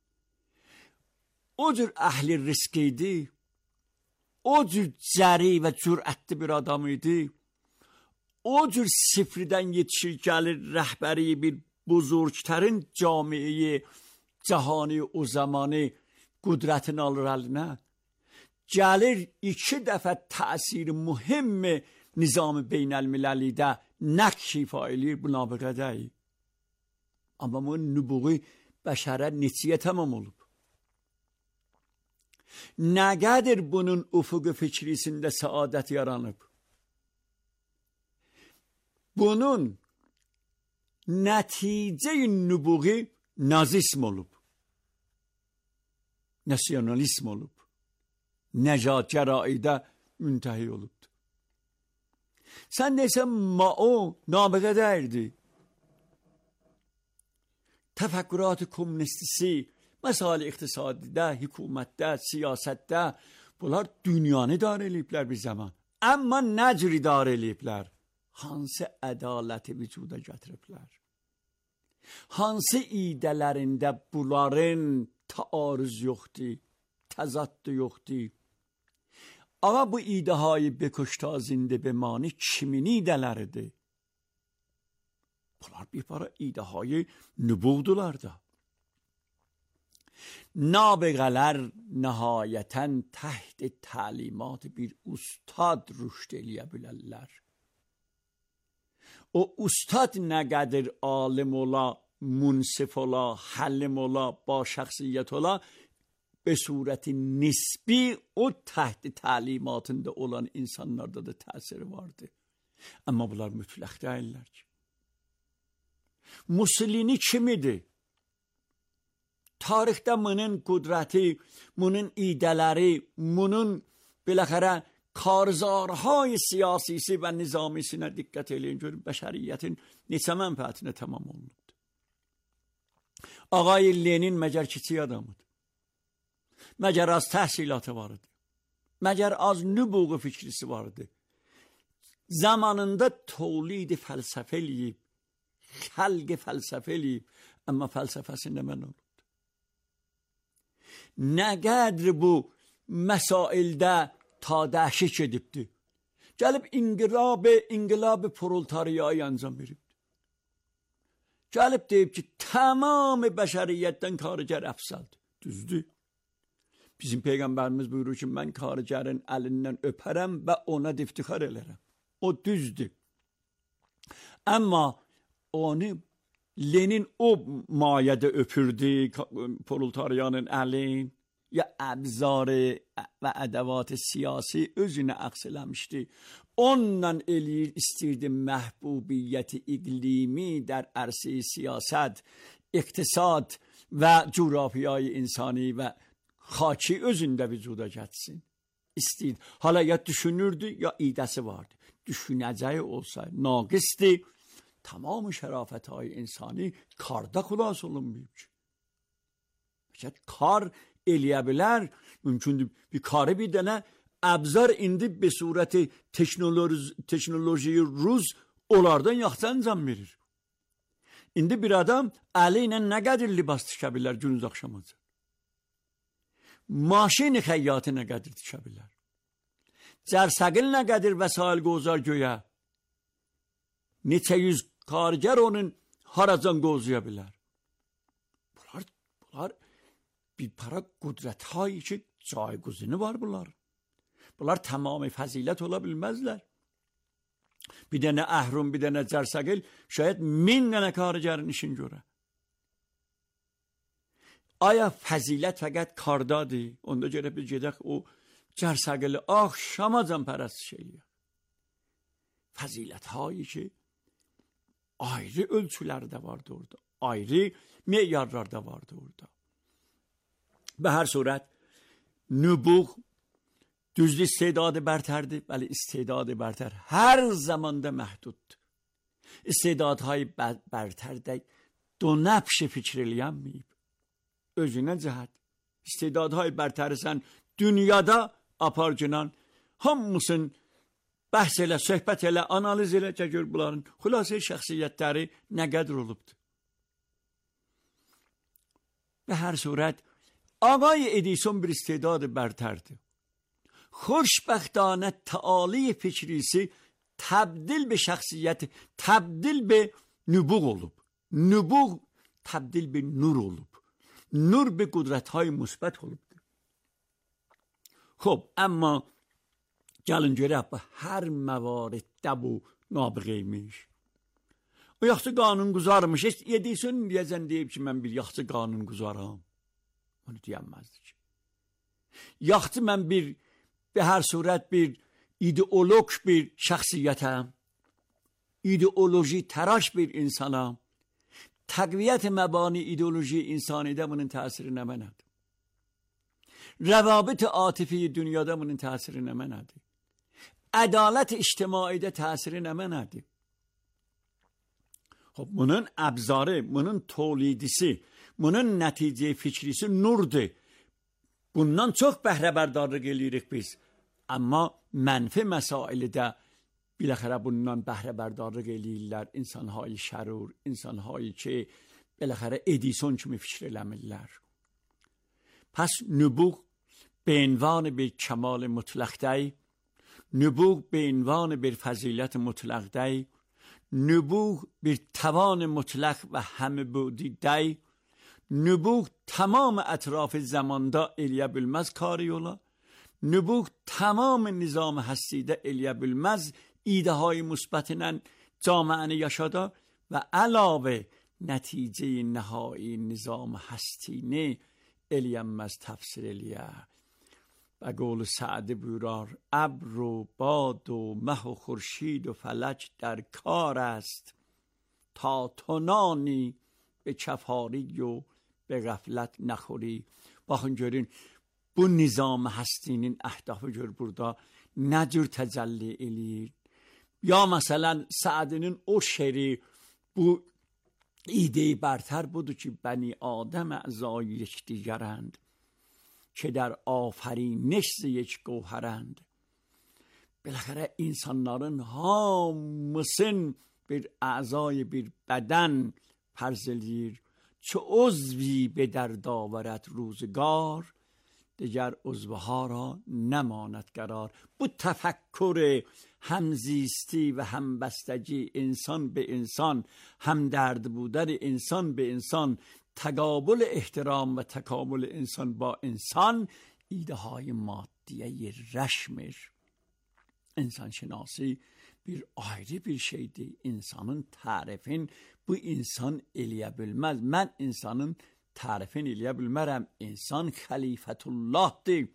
o cür əhli risk idi, o cür cəri və cürətli bir adam idi, o cür sıfırdan yetişir gəlir rəhbəri bir buzurgtərin camiyi, cahani o zamanı qudrətini alır əlinə. Gəlir 2 dəfə təsiri mühim nizam-ı beynəlmiləlidə nəqş ifa eləyir bu nabiqədəyi. Amma bu nübuğu bəşərə neçəyə tamam olub. Nə qədər bunun ufuqu fikrisində səadət yaranıb. Bunun nəticə-i nübuğu nazism olub. Nasyonalizm olub. Nəcat cəraidə müntəhi olubdur. Sən deysən Mao nabiqədərdi. Təfəkkürat-ı komünistisi, məsələ iqtisadidə, hükümətdə, siyasətdə bunlar dünyanı idarə eləyiblər bir zaman. Amma nə cür idarə eləyiblər? Hansı ədaləti vücuda gətiriblər? Hansı idələrində bunların taarruz yoxdur, təzaddı yoxdur? Ama bu idehayı bekuşta zinde bemani kimin idələridir? Bunlar bir para idehayı nübuvdular da. Nabiğələr nəhayətən təht təlimat bir ustad rüşd eləyə bilərlər. O ustad nə qədər alim ola, munsif ola, həlim ola, ba şəxsiyyət ola, به صورت نسبی o تحت təlimatında olan insanlarda da təsiri vardı. Amma bunlar mütləq deyirlər ki. Mussolini kim idi? Tarixdə bunun qudrəti, bunun idələri, bunun biləxərə karzarهای siyasisi və nizamisinə diqqət eləyin görün, bəşəriyyətin neçə mənfəətinə tamam olunubdur. Ağay Lenin məgər kiçik adamıdır. Məgər az təhsilatı vardı. Məgər az nübuğu fikrisi vardı. Zamanında tolid fəlsəfə eləyib, xəlq fəlsəfə eləyib, amma fəlsəfəsində mən olubdu. Nə qədri bu məsaildə ta dəhşik edibdi. Gəlib inqilab proletariyayı ancam veribdi. Gəlib deyib ki, tamamı bəşəriyyətdən karıgər əfsəldir. Düzdür. Bizim Peyğəmbərimiz buyurur ki, mən karıgərin əlindən öpərəm və ona iftixar elərəm. O düzdür. Amma onu Lenin o mayədə öpürdü, proletariyanın əlin, ya əbzarı və ədəvat-ı siyasi özünə əks eləmişdi. Ondan eləyir, istirdi məhbubiyyəti iqlimi در عرصه siyasət, iqtisad və coğrafiyayı insani və xaki özündə vücuda gəlsin. İstəyir. Hala ya düşünürdü, ya idəsi vardı. Düşünəcəyi olsa naqisdir. Tamam şərafət-i insani karda xulas olunmayıb ki. Kar eləyə bilər, mümkündür bir karı bir dənə əbzar indi be surəti teknoloji ruz onlardan yaxşı əncam verir. İndi bir adam əli ilə nə qədər libas tikə bilər günüz axşamacı. Maşin xəyyatı nə qədər tikə bilər. Cərsəqil nə qədər vəsail qozar göyə. Neçə yüz kargər onun haracan qozaya bilər. Bunlar bir para qudrət-hay ki, cayguzini var bunlar. Bunlar tamamı fəzilət ola bilməzlər. Bir dənə əhrum, bir dənə cərsəqil, şayət 1000 dənə kargərin işin görə. Aya fəzilət fəqət kardadır. Onda görə bir gedək o cərsəqili axşamacan pərəstiş eləyək. Fəzilət-hay ki, ayrı ölçülərdə vardı orada. Ayrı meyarlarda vardı orada. Be her surət, nübuğ düzdür istedadı bərtərdir. Bəli, istedadı bərtər hər zamanda məhduddur. İstedadهای bərtərdə dönəbşi fikr eləyənməyib. Özünə cəhət. İstedadهای bərtəri sən dünyada aparcınan hamısın bəhs elə, söhbət elə, analiz elə ki, gör bunların xülasə şəxsiyyətləri nə qədər olubdur. به هر صورت آقای ادیسون bir استعداد برترdi. خوشبختانه تعالی فکریسی تبدیل به شخصیت، تبدیل به نبوغ olub. نبوغ تبدیل به نور olub. نور به قدرت‌های مثبت olubdur. خب اما gəlin görək bu hər məvariddə bu nabığa imiş. O yaxşı qanunguzarmış. Heç Edison deyəcən deyib ki, mən bir yaxşı qanunguzaram. Onu deyəməzdi ki. Yaxşı mən bir به هر صورت bir ideolog bir şəxsiyyətəm. İdeoloji təraş bir insanam. Təqviyyət məbani ideoloji insanidə bunun təsiri nə mənədir? Rəvabit atifi dünyada bunun təsiri nə mənədir? Ədalət ictimaidə təsiri nə mənədir? خب bunun əbzarı, bunun tolidisi, bunun nəticə fikrisi nurdur. Bundan çox bəhrəbərdarlıq eləyirik biz. Amma mənfi məsaili də biləxərə bundan bəhrəbərdarlıq eləyirlər insanهای şərur, insanهایی ki biləxərə Edison kimi fikir eləmirlər. پس نبوغ به عنوان bir کمال مطلق دی، نبوغ به عنوان bir فضیلت مطلق دی، نبوغ bir توان مطلق و همه بودی دی، نبوغ تمام اطراف zamanda eləyə bilməz kari yola، نبوغ تمام nizam həstidə eləyə bilməz ایده‌های مثبتlə جامعəni yaşada və əlavə nəticə nəhai nizam həstini eləyənməz təfsir eləyə. و قول سعد بورار ابر و باد و مه و خورشید و فلک در کار است تا تو نانی به کفاری و به غفلت نخوری. Baxın görün bu nizam həstinin əhdafı gör burada nə cür təcəlli eləyir. Ya məsələn Sa'dinin o şeri bu ایده برتر budur ki بنی آدم اعضای یکدیگرند که در آفرینش یک گوهرند. بالاخره insanların hamısın bir اعضای bir beden فرض eləyir. چه عضوی به درد آورد روزگار دیگر عضوها را نماند قرار. bu تفکر همزیستی و همبستگی انسان به انسان، همدرد بودن انسان به انسان، تقابل احترام و تکامل انسان با انسان ایده های مادیه رشمir. انسان şinasi bir ayrı bir şeydir. İnsanın tərifin bu insan eləyə bilməz. Mən insanın tərifin eləyə bilmərəm. İnsan xəlifətullahdır.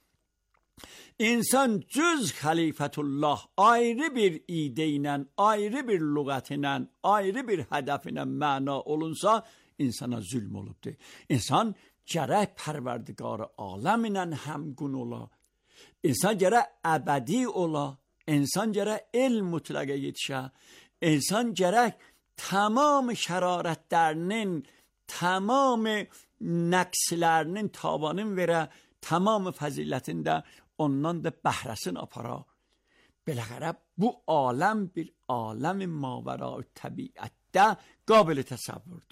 İnsan cüz xəlifətullah ayrı bir ide ilə, ayrı bir lüğət ilə, ayrı bir hədəf ilə məna olunsa insana zülm olubdur. İnsan gərək pərverdigar aləm ilə həmgun ola. İnsan gərək əbədi ola. İnsan gərək elm mütləqə yetişə. İnsan gərək tamam şərarətlərinin, tamam nəqslərinin tavanın verə, tamam fəzilətin də ondan da bəhrəsini apara. Beləxərə bu aləm bir aləm mavəra təbiətdə qabil təsəvvürdür.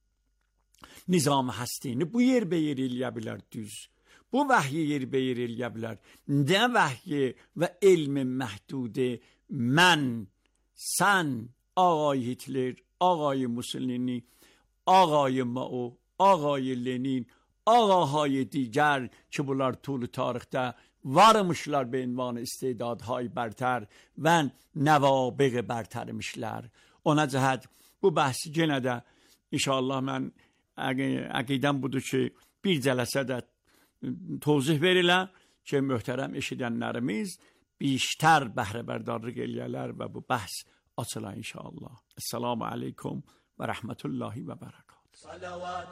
Nizam həstini bu yer be yer eləyə bilər düz. Bu vəhyi yer be yer eləyə bilər. Nə vəhyi və elmi məhdudu mən, sən, ağay Hitler, ağay Mussolini, ağay Mao, ağay Lenin, ağaهای دیگر که bunlar طول tarixdə varmışlar به عنوان استعدادهای برتر و نوابغ برترmişlər. Ona cəhət bu bəhsi yenə də inşallah mən əqidəm budur ki bir cələsədə tozih verilə ki möhtərəm eşidənlərimiz بیشتر بهره برداری eləyərlər və bu bəhs açıla inşallah. Esselamu aleykum və rəhmətullahi və bərəkət. صلوات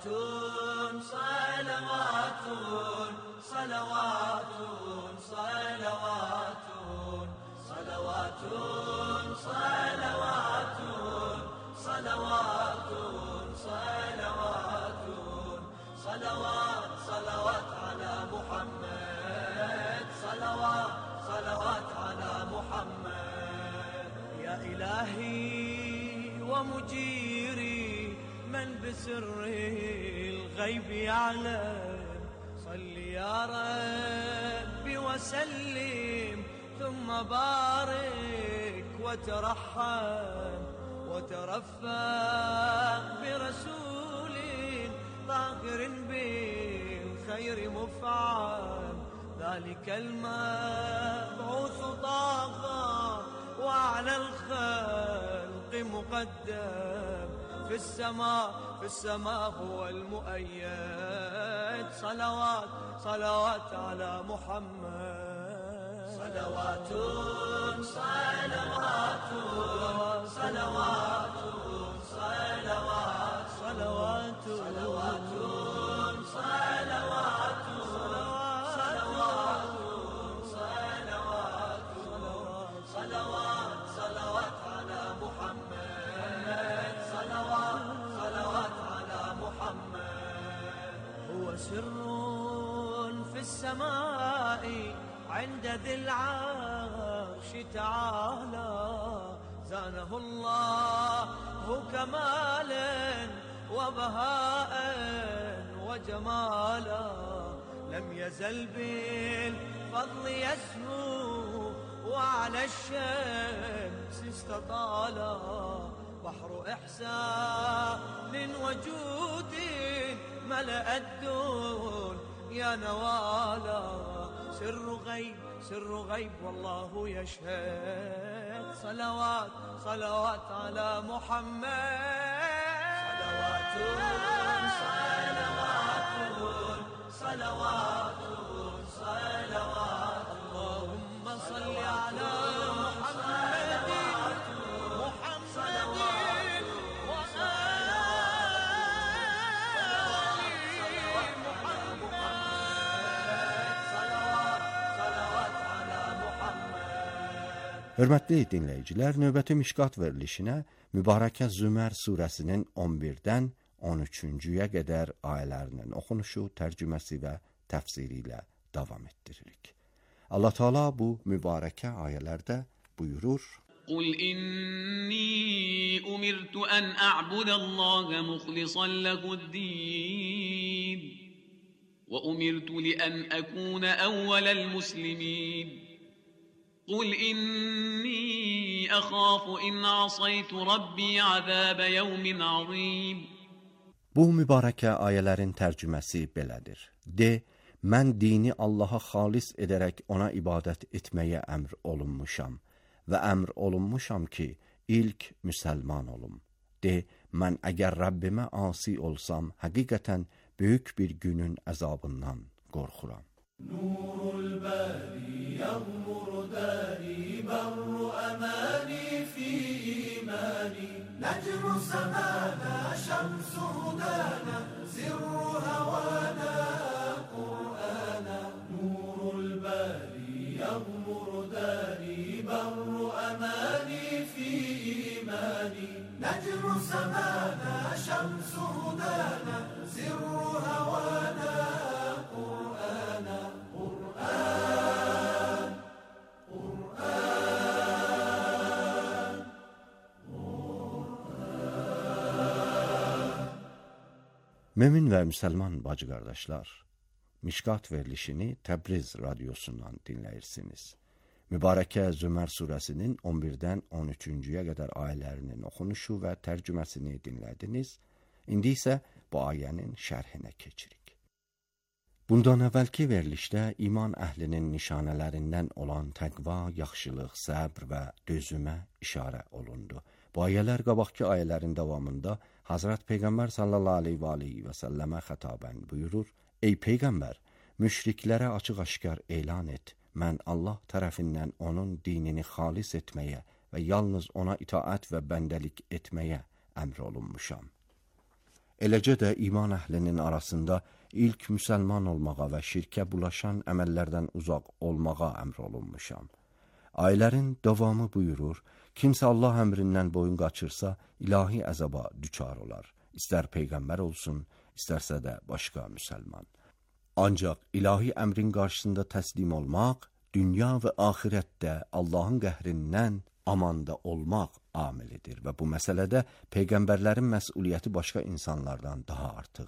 صلوات صلوات صلوات صلوات صلوات صلوات صلوات صلوات صلوات على محمد صلوات صلوات على محمد سري الغيب يعلم صل يا ربي وسلم ثم بارك وترحم وترفق برسول ظاهر بالخير مفعم ذلك المبعوث طه وعلى الخلق مقدم في السماء هو المؤيد صلوات على محمد صلوات صلوات صلوات صلوات صلوات صلوات صلوات صلوات على محمد صلوات على محمد هو سر في السماء عند ذي العرش تعالى زانه الله كمالا وبهاء وجمالا لم يزل بالفضل يسمو وعلى الشمس استطالا بحر إحسان وجود ملأ الدنيا نوالا سر غيب والله يشهد صلوات على محمد صلوات اللهم صل على محمد Hörmətli dinləyicilər, növbəti Mişqat verilişinə Mübarəkə Zümər surəsinin 11-dən 13-cüyə qədər ayələrinin oxunuşu, tərcüməsi və təfsiri ilə davam etdiririk. Allah Teala bu mübarəkə ayələrdə buyurur: قل إني أمرت أن أعبد الله مخلصا له الدين وأمرت لأن أكون أول المسلمين قل إني أخاف إن عصيت ربي عذاب يوم عظيم. Bu mübarəkə ayələrin tərcüməsi belədir. De, mən dini Allaha xalis edərək ona ibadət etməyə əmr olunmuşam və əmr olunmuşam ki, ilk müsəlman olum. De, mən əgər Rəbbimə asi olsam, həqiqətən böyük bir günün əzabından qorxuram. نور الباري يغمر داري بر أماني في إيماني نجم سمانا شمس هدانا سر هوانا قرآنا نور الباري يغمر داري بر أماني في إيماني نجم سمانا شمس هدانا سر هوانا Mömin və müsəlman bacı qardaşlar, Mişqat verilişini Təbriz radiosundan dinləyirsiniz. Mübarəkə Zümər surəsinin 11-dən 13-cüyə qədər ayələrinin oxunuşu və tərcüməsini dinlədiniz. İndi isə bu ayənin şərhinə keçirik. Bundan əvvəlki verilişdə iman əhlinin nişanələrindən olan təqva, yaxşılıq, səbr və dözümə işarə olundu. Bu ayələr qabaqki ayələrin davamında Hazret Peyğəmbər sallallahu aleyhi və səlləmə xətabən buyurur: Ey Peyğəmbər, müşriklərə açıq-aşkar elan et, mən Allah tərəfindən onun dinini xalis etməyə və yalnız ona itaət və bəndəlik etməyə əmr olunmuşam. Eləcə də iman əhlinin arasında ilk müsəlman olmağa və şirkə bulaşan əməllərdən uzaq olmağa əmr olunmuşam. Ayələrin davamı buyurur: Kimsə Allah əmrindən boyun qaçırsa, ilahi əzaba düçar olar. İstər Peyğəmbər olsun, istərsə də başqa müsəlman. Ancaq ilahi əmrin qarşısında təslim olmaq, dünya və axirətdə Allahın qəhrindən amanda olmaq amilidir və bu məsələdə peyğəmbərlərin məsuliyyəti başqa insanlardan daha artıq